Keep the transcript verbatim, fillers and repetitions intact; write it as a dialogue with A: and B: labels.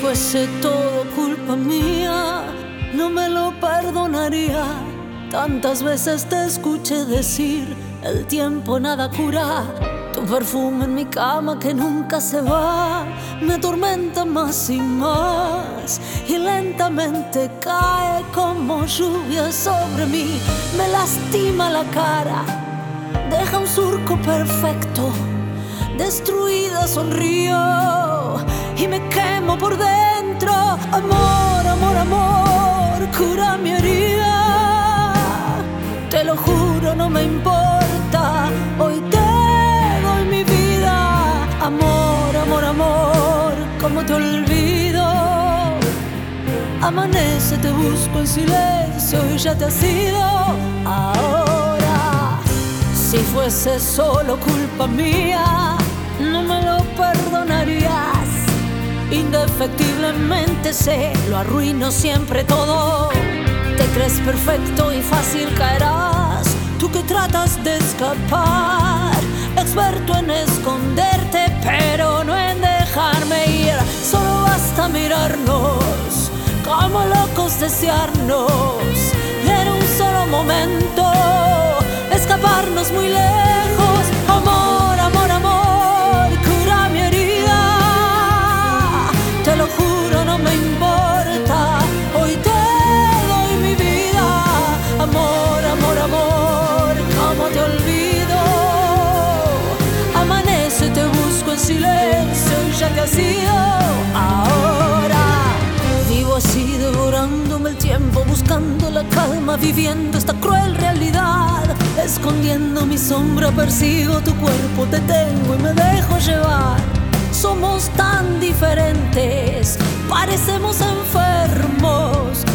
A: fuese todo culpa mía, no me lo perdonaría. Tantas veces te escuché decir, el tiempo nada cura. Tu perfume en mi cama que nunca se va, me atormenta más y más, y lentamente cae como lluvia sobre mí. Me lastima la cara, deja un surco perfecto, destruida sonrío y me quemo por dentro. Amor, amor, amor, cura mi herida. Te lo juro, no me importa, hoy te doy mi vida. Amor, amor, amor, ¿cómo te olvido? Amanece, te busco en silencio y ya te has ido. Ahora, si fuese solo culpa mía, no me lo perdonarías. Indefectiblemente sé, lo arruino siempre todo. Te crees perfecto y fácil caerás, tú que tratas de escapar, experto en esconderte pero no en dejarme ir. Solo basta mirarnos, como locos desearnos, en un solo momento escaparnos muy lejos. Amor, amor, amor, cura mi herida. Te lo juro, no me importa, hoy te doy mi vida. Amor, amor, amor, ¿cómo te olvido? Amanece, te busco en silencio y ya te has ido. Ahora vivo así devorándome el tiempo, buscando la calma, viviendo esta cruel realidad. Escondiendo mi sombra persigo tu cuerpo, te tengo y me dejo llevar. Somos tan diferentes, parecemos enfermos,